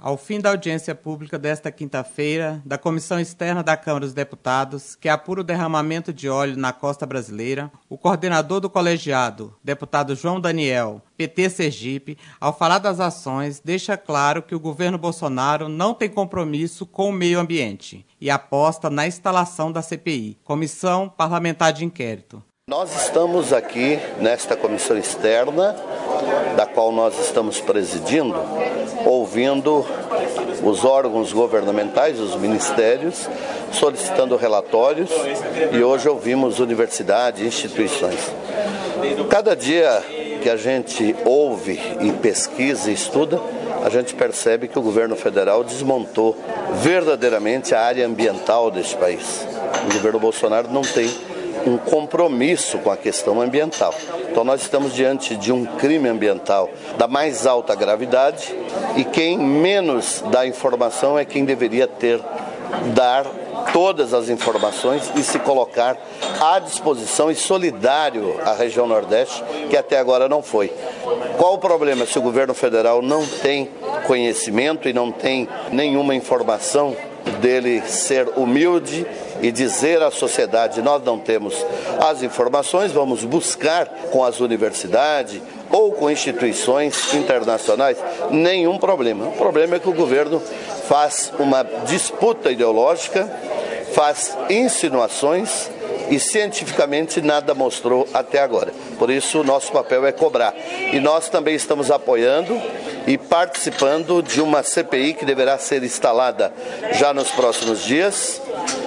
Ao fim da audiência pública desta quinta-feira, da Comissão Externa da Câmara dos Deputados, que apura o derramamento de óleo na costa brasileira, o coordenador do colegiado, deputado João Daniel, PT Sergipe, ao falar das ações, deixa claro que o governo Bolsonaro não tem compromisso com o meio ambiente e aposta na instalação da CPI, Comissão Parlamentar de Inquérito. Nós estamos aqui nesta comissão externa, da qual nós estamos presidindo, ouvindo os órgãos governamentais, os ministérios, solicitando relatórios, e hoje ouvimos universidades e instituições. Cada dia que a gente ouve e pesquisa e estuda, a gente percebe que o governo federal desmontou verdadeiramente a área ambiental deste país. O governo Bolsonaro não tem um compromisso com a questão ambiental. Então nós estamos diante de um crime ambiental da mais alta gravidade e quem menos dá informação é quem deveria dar todas as informações e se colocar à disposição e solidário à região Nordeste, que até agora não foi. Qual o problema se o governo federal não tem conhecimento e não tem nenhuma informação dele ser humilde e dizer à sociedade: nós não temos as informações, vamos buscar com as universidades ou com instituições internacionais? Nenhum problema. O problema é que o governo faz uma disputa ideológica, faz insinuações e cientificamente nada mostrou até agora. Por isso o nosso papel é cobrar. E nós também estamos apoiando e participando de uma CPI que deverá ser instalada já nos próximos dias,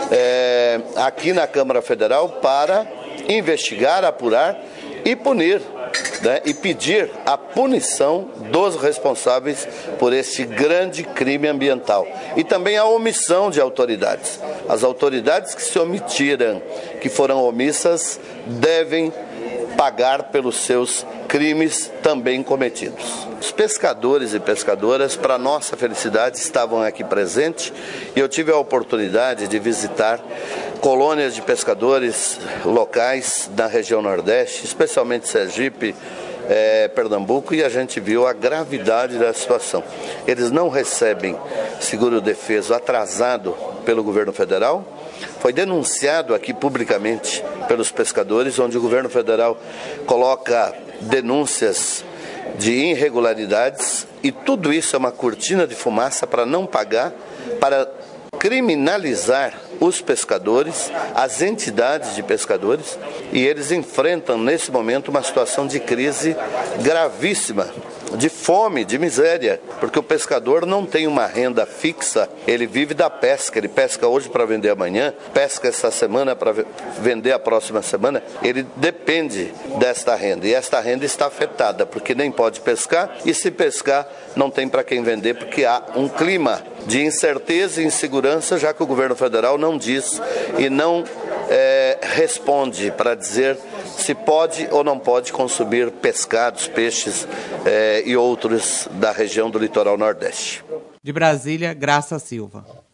aqui na Câmara Federal, para investigar, apurar e punir, e pedir a punição dos responsáveis por esse grande crime ambiental. E também a omissão de autoridades. As autoridades que se omitiram, que foram omissas, devem pagar pelos seus crimes também cometidos. Os pescadores e pescadoras, para nossa felicidade, estavam aqui presentes e eu tive a oportunidade de visitar colônias de pescadores locais da região Nordeste, especialmente Sergipe, Pernambuco, e a gente viu a gravidade da situação. Eles não recebem seguro-defeso atrasado pelo governo federal. Foi denunciado aqui publicamente pelos pescadores, onde o governo federal coloca denúncias de irregularidades, e tudo isso é uma cortina de fumaça para não pagar, para criminalizar os pescadores, as entidades de pescadores, e eles enfrentam nesse momento uma situação de crise gravíssima, de fome, de miséria, porque o pescador não tem uma renda fixa, ele vive da pesca, ele pesca hoje para vender amanhã, pesca essa semana para vender a próxima semana, ele depende desta renda, e esta renda está afetada, porque nem pode pescar, e se pescar não tem para quem vender, porque há um clima de incerteza e insegurança, já que o governo federal não diz e não responde para dizer se pode ou não pode consumir pescados, peixes e outros da região do litoral Nordeste. De Brasília, Graça Silva.